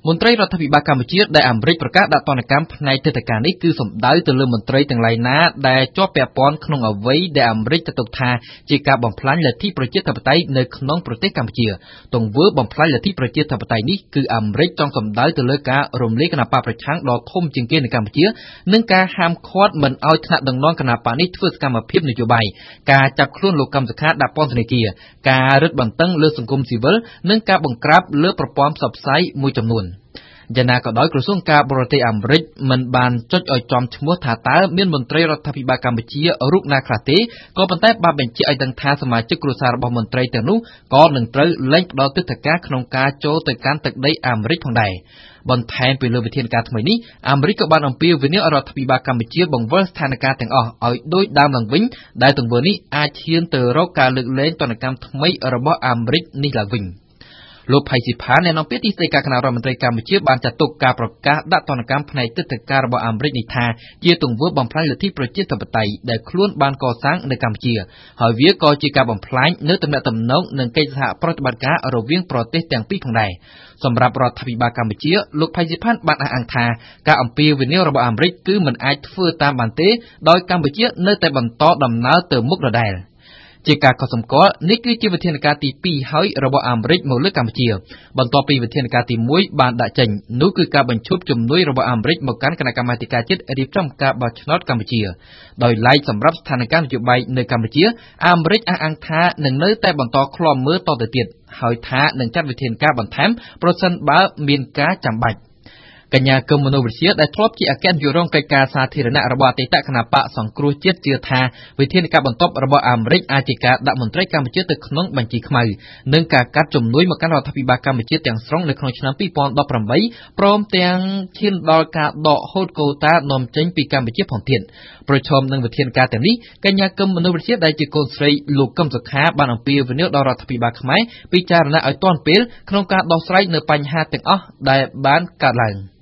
មន្ត្រីរដ្ឋាភិបាលកម្ពុជាដែលអាមេរិកប្រកាសដាក់ទណ្ឌកម្មផ្នែកទិដ្ឋាការនេះគឺសំដៅទៅលើមន្ត្រីទាំងឡាយណាដែលជាប់ពាក់ព័ន្ធក្នុងអ្វីដែលអាមេរិកចាត់ទុកថាជាការបំផ្លាញលទ្ធិប្រជាធិបតេយ្យនៅក្នុងប្រទេសកម្ពុជាទង្វើបំផ្លាញលទ្ធិប្រជាធិបតេយ្យនេះគឺអាមេរិកចង់សំដៅទៅលើការរំលាយគណបកប្រឆាំងដ៏ធំជាងគេនៅកម្ពុជានិងការហាមឃាត់មិនឲ្យថ្នាក់ដឹកនាំគណបកនេះធ្វើសកម្មភាពនយោបាយការចាប់ខ្លួនលោកកឹមសុខាដាក់ពន្ធនាគារការរឹតបន្តឹងលើសង្គមស៊ីវិលនិងការបង្ក្រាបលើប្រព័ន្ធផ្សព្វផ្សាយមួយចំនួនយ៉ាងណាក៏ដោយក្រសួងការបរទេសអាមេរិកមិនបានចុចឲ្យចំឈ្មោះថាតើមានមន្ត្រីរដ្ឋាភិបាលកម្ពុជារូបណាខ្លះទេក៏ប៉ុន្តែបានបញ្ជាក់ឲ្យដឹងថាសមាជិកគ្រួសាររបស់មន្ត្រីទាំងនោះក៏នឹងត្រូវលែងផ្ដល់ទិដ្ឋាការក្នុងការចូលទៅកាន់ទឹកដីអាមេរិកផងដែរបន្ថែមពីលើវិធានការថ្មីនេះអាមេរិកក៏បានអំពាវនាវរដ្ឋាភិបាលកម្ពុជាបង្វិលស្ថានភាពទាំងអស់ឲ្យដូចដើមឡើងវិញដែលទង្វើនេះអាចឈានទៅរកការលើកលែងទណ្ឌកម្មថ្មីរបស់អាមេរិកនេះឡើងវិញលោកផៃស៊ីផានអ្នកនាំពាក្យទីស្តីការគណៈរដ្ឋមន្ត្រីកម្ពុជាបានចាត់ទុកការប្រកាសដាក់ទណ្ឌកម្មផ្នែកទិដ្ឋាការរបស់អាមេរិកនេះថាជាទង្វើបំផ្លាញលទ្ធិប្រជាធិបតេយ្យដែលខ្លួនបានកសាងនៅកម្ពុជាហើយវាក៏ជាការបំផ្លាញនៅទំនាក់ទំនងនិងកិច្ចសហប្រតិបត្តិការរវាងប្រទេសទាំងពីរផងដែរសម្រាប់រដ្ឋាភិបាលកម្ពុជាលោកផៃស៊ីផានបានអះអាងថាការអំពាវនាវរបស់អាមេរិកគឺមិនអាចធ្វើតាមបានទេដោយកម្ពុជានៅតែបន្តដំណើរទៅមុខដដែលជាការកត់សម្គាល់នេះគឺជាវិធានការទី2ហើយរបស់អាមេរិកមកលើកម្ពុជាបន្ទាប់ពីវិធានការទី1បានដាក់ចេញនោះគឺការបញ្ឈប់ជំនួយរបស់អាមេរិកមកកាន់គណៈកម្មាធិការជាតិរៀបចំការបោះឆ្នោតកម្ពុជាដោយឡែកសម្រាប់ស្ថានភាពនយោបាយនៅកម្ពុជាអាមេរិកអះអាងថានឹងនៅតែបន្តឃ្លាំមើលតទៅទៀតហើយថានឹងចាត់វិធានការបន្ថែមប្រសិនបើមានការចាំបាច់កញ្ញាកឹមមនោវិជ្ជាដែលធ្លាប់ជាអគ្គនាយករងកិច្ចការសាធារណៈរបស់អតីតគណបកសង្គ្រោះជាតិជឿថាវិធានការបន្ទាប់របស់អាមេរិកអាចជាការដាក់មន្ត្រីកម្ពុជាទៅក្នុងបញ្ជីខ្មៅនិងការកាត់ជំនួយមកកាន់រដ្ឋាភិបាលកម្ពុជាទាំងស្រុងនៅក្នុងឆ្នាំ2018ព្រមទាំងឈានដល់ការដកហូតកូតានាំចេញពីកម្ពុជាផងទៀតប្រឈមនឹងវិធានការទាំងនេះកញ្ញាកឹមមនោវិជ្ជាដែលជាកូនស្រីលោកកឹមសុខាបានអំពាវនាវដល់រដ្ឋាភិបាលខ្មែរពិចារណាឲ្យទាន់ពេលក្នុងការដោះស្រាយនៅបញ្ហាទាំងអស់ដែលបានកើតឡើង